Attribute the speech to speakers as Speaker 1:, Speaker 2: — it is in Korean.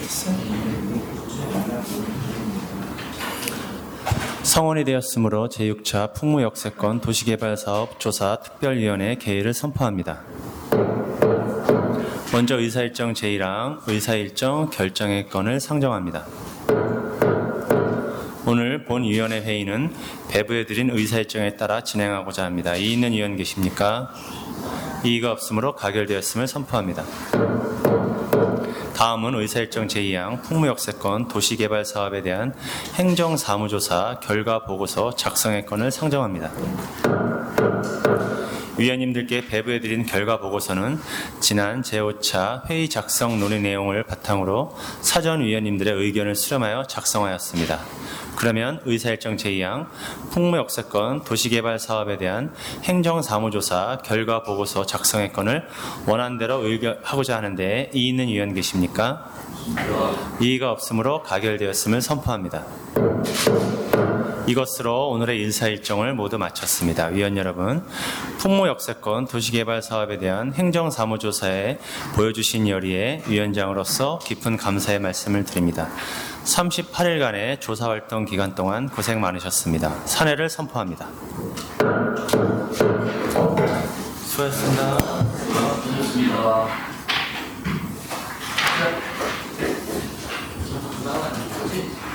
Speaker 1: 성원이 되었으므로 제6차 풍무역세권 도시개발사업 조사 특별위원회 개의를 선포합니다. 먼저 의사일정 제1항 의사일정 결정의 건을 상정합니다. 오늘 본위원회 회의는 배부해드린 의사일정에 따라 진행하고자 합니다. 이의 있는 위원 계십니까? 이의가 없으므로 가결되었음을 선포합니다. 다음은 의사일정 제2항 풍무역세권 도시개발사업에 대한 행정사무조사 결과보고서 작성의 건을 상정합니다. 위원님들께 배부해드린 결과보고서는 지난 제5차 회의 작성 논의 내용을 바탕으로 사전 위원님들의 의견을 수렴하여 작성하였습니다. 그러면 의사일정 제2항 풍무역세권 도시개발사업에 대한 행정사무조사 결과보고서 작성의 건을 원안대로 의결하고자 하는데 이의 있는 위원 계십니까? 이의가 없으므로 가결되었음을 선포합니다. 이것으로 오늘의 인사일정을 모두 마쳤습니다. 위원 여러분, 풍무역세권 도시개발사업에 대한 행정사무조사에 보여주신 열의에 위원장으로서 깊은 감사의 말씀을 드립니다. 38일간의 조사활동 기간 동안 고생 많으셨습니다. 사례를 선포합니다. 수고하셨습니다. 수고하셨습니다.